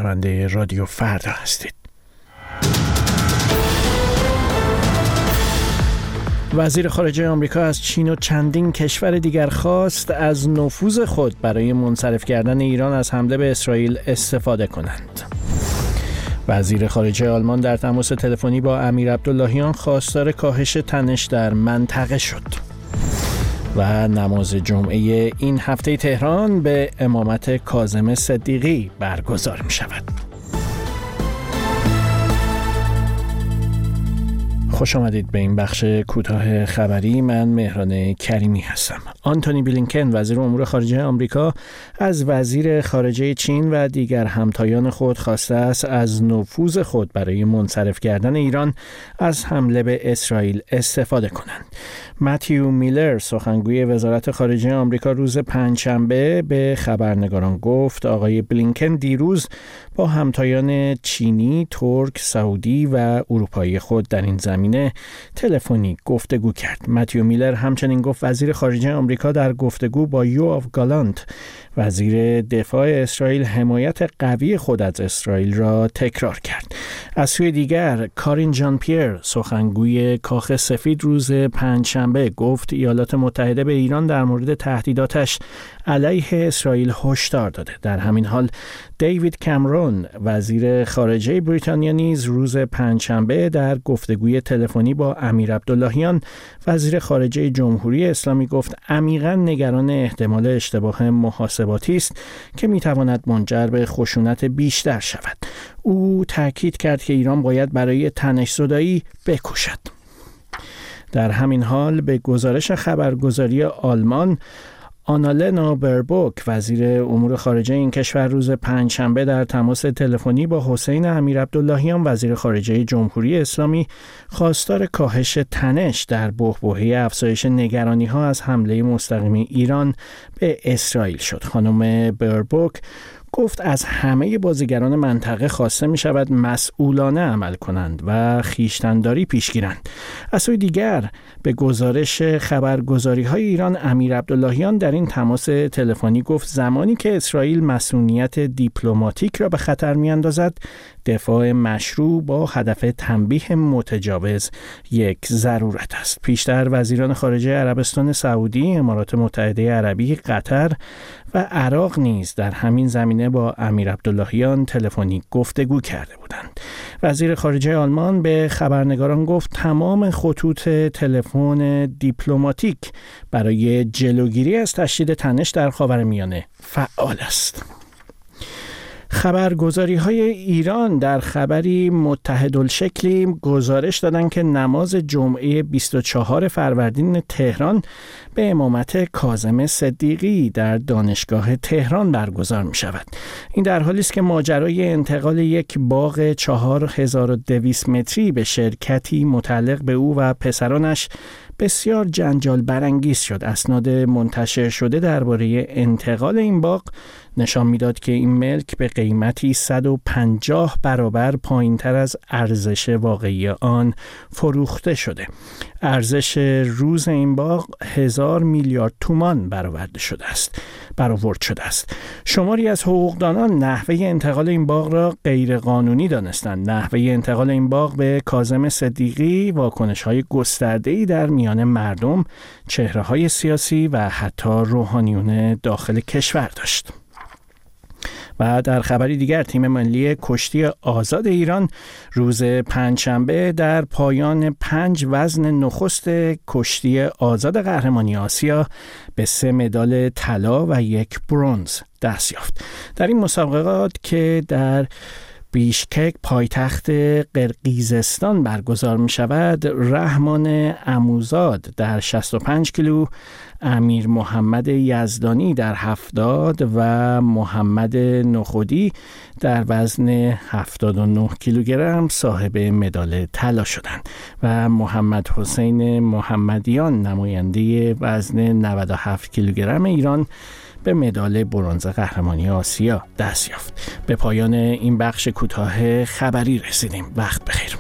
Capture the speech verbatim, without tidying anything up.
شنونده رادیو فردا هستید. وزیر خارجه آمریکا از چین و چندین کشور دیگر خواست از نفوذ خود برای منصرف کردن ایران از حمله به اسرائیل استفاده کنند. وزیر خارجه آلمان در تماس تلفنی با امیر عبداللهیان خواستار کاهش تنش در منطقه شد. و نماز جمعه این هفته تهران به امامت کاظم صدیقی برگزار می شود. خوش آمدید به این بخش کوتاه خبری. من مهران کریمی هستم. آنتونی بلینکن وزیر امور خارجه آمریکا از وزیر خارجه چین و دیگر همتایان خود خواسته است از نفوذ خود برای منصرف کردن ایران از حمله به اسرائیل استفاده کنند. متیو میلر سخنگوی وزارت خارجه آمریکا روز پنجشنبه به خبرنگاران گفت آقای بلینکن دیروز با همتایان چینی، ترک، سعودی و اروپایی خود در این زمینه تلفنی گفتگو کرد. متیو میلر همچنین گفت وزیر خارجه آمریکا در گفتگو با یوآف گالانت وزیر دفاع اسرائیل حمایت قوی خود از اسرائیل را تکرار کرد. از سوی دیگر کارین ژان پیر سخنگوی کاخ سفید روز پنجشنبه گفت ایالات متحده به ایران در مورد تهدیداتش علیه اسرائیل هشدار داده. در همین حال دیوید کامرون وزیر خارجه بریتانیا نیز روز پنجشنبه در گفتگوی تلفنی با امیر عبداللهیان وزیر خارجه جمهوری اسلامی گفت عمیقاً نگران احتمال اشتباه محاسباتی است که میتواند منجر به خشونت بیشتر شود. او تاکید کرد که ایران باید برای تنش‌زدایی بکوشد. در همین حال به گزارش خبرگزاری آلمان، آنالنا بربوک وزیر امور خارجه این کشور روز پنجشنبه در تماس تلفنی با حسین امیر عبداللهیان وزیر خارجه جمهوری اسلامی خواستار کاهش تنش در بحبوحه افزایش نگرانی‌ها از حمله مستقیم ایران به اسرائیل شد. خانم بربوک گفت از همه بازیگران منطقه خواسته می شود مسئولانه عمل کنند و خویشتن‌داری پیش گیرند. از سوی دیگر به گزارش خبرگزاری های ایران امیر عبداللهیان در این تماس تلفنی گفت زمانی که اسرائیل مسئولیت دیپلماتیک را به خطر می اندازد دفاع مشروع با هدف تنبیه متجاوز یک ضرورت است. پیشتر وزیران خارجه عربستان سعودی، امارات متحده عربی، قطر و عراق نیز در همین زمینه با امیر عبداللهیان تلفنی گفتگو کرده بودند. وزیر خارجه آلمان به خبرنگاران گفت تمام خطوط تلفن دیپلماتیک برای جلوگیری از تشدید تنش در خاورمیانه فعال است. خبرگزاری های ایران در خبری متحدالشکلی گزارش دادند که نماز جمعه بیست و چهارم فروردین تهران به امامت کاظم صدیقی در دانشگاه تهران برگزار می شود. این در حالی است که ماجرای انتقال یک باغ چهار هزار و دویست متری به شرکتی متعلق به او و پسرانش بسیار جنجال برانگیز شد. اسناد منتشر شده درباره انتقال این باغ نشان میداد که این ملک به قیمتی صد و پنجاه برابر پایینتر از ارزش واقعی آن فروخته شده. ارزش روز این باغ هزار میلیارد تومان برآورده شده است. برآورد شده است. شماری از حقوقدانان نحوه انتقال این باغ را غیرقانونی دانستند. نحوه انتقال این باغ به کاظم صدیقی واکنش‌های گسترده‌ای در میان مردم، چهره‌های سیاسی و حتی روحانیون داخل کشور داشت. و در خبری دیگر تیم ملی کشتی آزاد ایران روز پنجشنبه در پایان پنج وزن نخست کشتی آزاد قهرمانی آسیا به سه مدال طلا و یک برنز دست یافت. در این مسابقات که در بیشکک پایتخت قرقیزستان برگزار می شود، رحمان عموزاد در شصت و پنج کیلو، امیر محمد یزدانی در هفتاد و محمد نخودی در وزن هفتاد و نه کیلوگرم صاحب مدال طلا شدند و محمد حسین محمدیان نماینده وزن نود و هفت کیلوگرم ایران به مدال برنز قهرمانی آسیا دست یافت. به پایان این بخش کوتاه خبری رسیدیم. وقت بخیر.